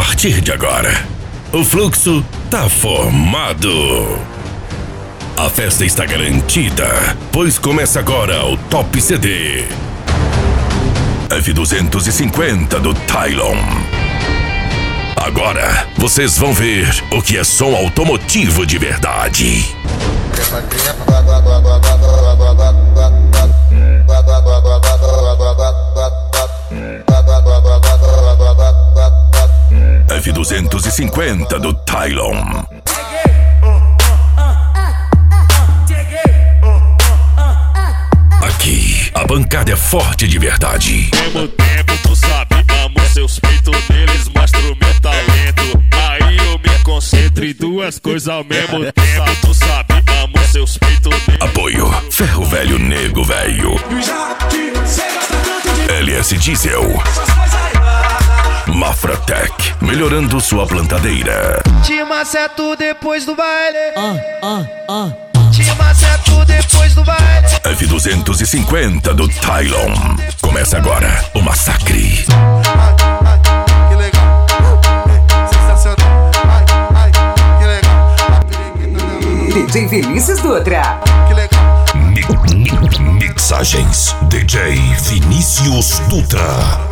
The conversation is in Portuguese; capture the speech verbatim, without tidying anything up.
partir de agora, o fluxo tá formado. A festa está garantida, pois começa agora o Top C D F duzentos e cinquenta do Tylon. Agora vocês vão ver o que é som automotivo de verdade. F duzentos e cinquenta do Tylon. Aqui a bancada é forte de verdade. Mesmo tempo tu sabe, amo seus peitos, neles mostro meu talento. Aí eu me concentro em duas coisas ao mesmo tempo. Tu sabe, amo seus peitos. Apoio Ferro Velho Nego Velho, L S Diesel, Mafratec, melhorando sua plantadeira. Te maceto depois do baile. Ah, ah, ah. Te maceto depois do baile. F duzentos e cinquenta do Tylon. Começa agora o massacre. Ai, ai, que legal. Sensacional. Ai, ai, que legal. D J Vinícius Dutra. Que legal. Mi- mi- Mixagens D J Vinícius Dutra.